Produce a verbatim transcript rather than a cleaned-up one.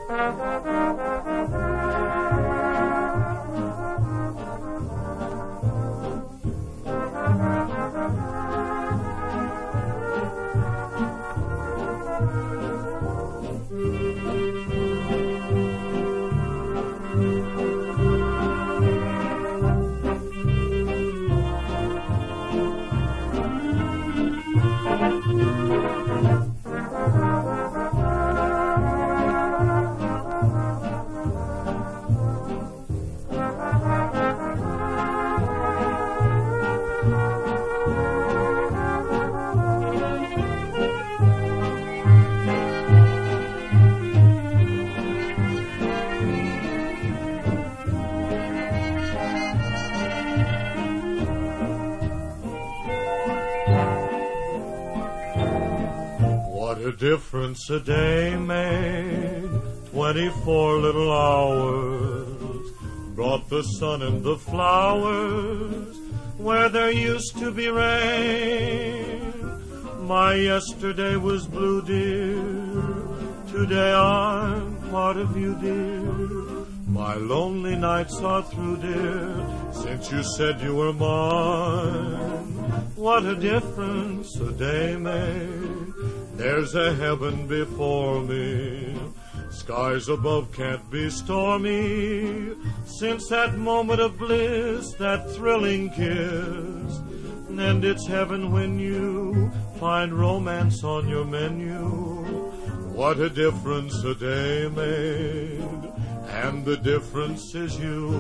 What a difference a day made, twenty-four little hours brought the sun and the flowers where there used to be rain. My yesterday was blue, dear, today I'm part of you, dear. My lonely nights are through, dear, since you said you were mine. What a difference a day made. There's a heaven before me, skies above can't be stormy. Since that moment of bliss, that thrilling kiss, and it's heaven when you find romance on your menu. What a difference a day made, and the difference is you.